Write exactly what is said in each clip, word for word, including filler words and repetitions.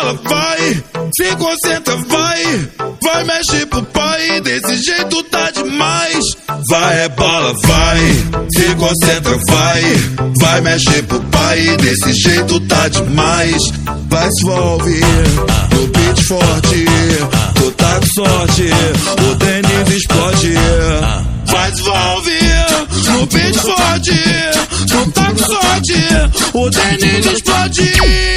rebola, vai, se concentra, vai, vai, mexe pro pai, desse jeito tá demais. Vai, rebola, vai, se concentra, vai, vai, mexe pro pai, desse jeito tá demais. Vai, se envolve, no beat forte, tu tá com sorte, o Denis explode. Vai, se envolve, no beat forte, tu tá com sorte, o Denis explode.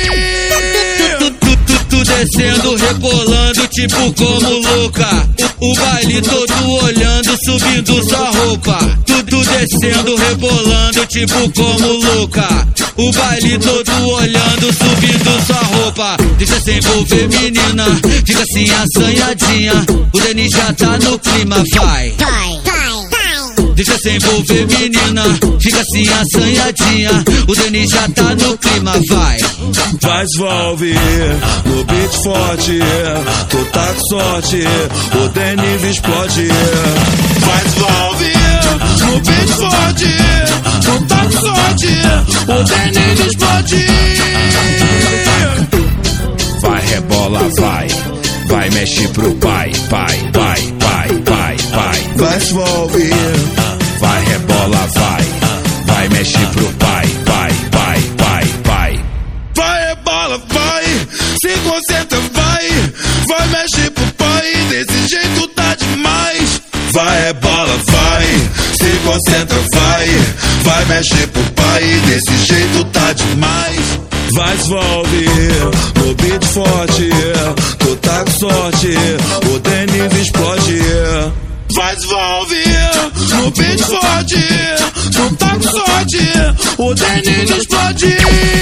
Tu descendo, rebolando, tipo como louca. O, o baile todo olhando, subindo sua roupa. Tu, tu descendo, rebolando, tipo como louca. O baile todo olhando, subindo sua roupa. Deixa se envolver, menina, fica assim assanhadinha. O Denis já tá no clima, vai. Vai, vai, vai. Deixa se envolver, menina, fica assim assanhadinha. O Denis já tá no clima, vai. Vai, envolve, no beat forte, tu tá com sorte, o Denis explode. Vai, envolve, no beat forte, tu tá com sorte, o Denis explode. Vai, rebola, vai, vai, mexe pro pai, pai, pai, pai, pai, pai. Vai, envolve, vai, rebola, vai, vai, mexe pro pai, pai, pai, pai, pai. vai, rebola, vai, se concentra, vai, vai, mexe pro pai, desse jeito tá demais. Vai, rebola, vai, se concentra, vai, vai, mexe pro pai, desse jeito tá demais. Vai, envolve, no beat forte, tu tá com sorte, o Denis explode. Vai, envolve, no beat forte, tu tá com sorte, o Denis explode.